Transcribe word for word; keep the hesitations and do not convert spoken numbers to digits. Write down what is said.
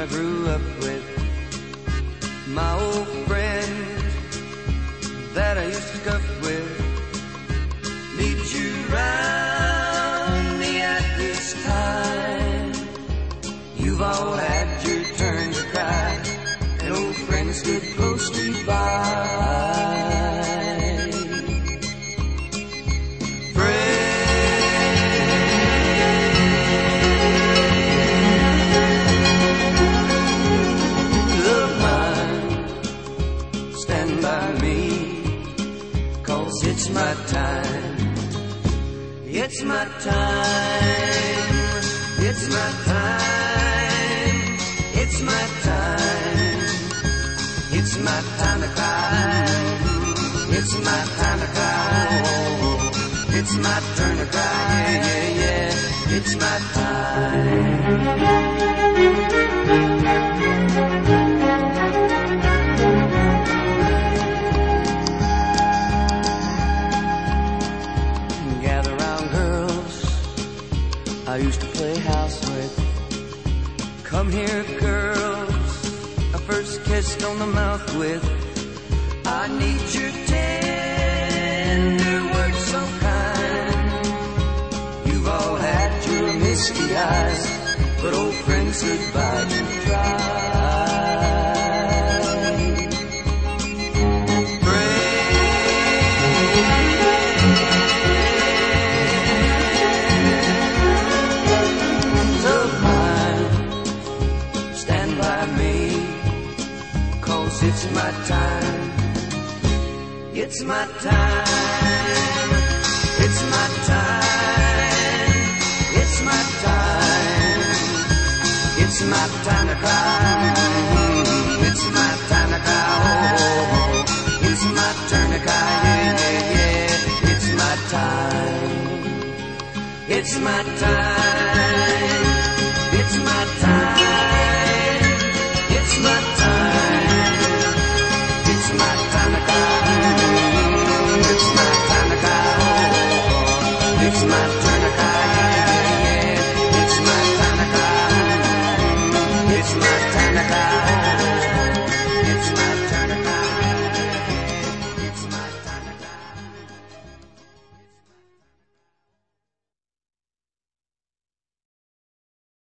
I grew up with, my old friend that I used to scuff with, needs you round me at this time. You've all had your turn to cry, and old friends stood closely by. It's my time, it's my time, it's my time, it's my time, it's my time to cry, it's my time to cry, it's my turn to cry, yeah, yeah, yeah, it's my time. I used to play house with. Come here, girls, I first kissed on the mouth with. I need your tender words so kind. You've all had your misty eyes, but old friends goodbye to try. It's my time, it's my time, it's my time, it's my time, it's my time to cry, it's my time to cry, oh, it's my turn to cry, yeah, yeah, yeah, it's my time, it's my time.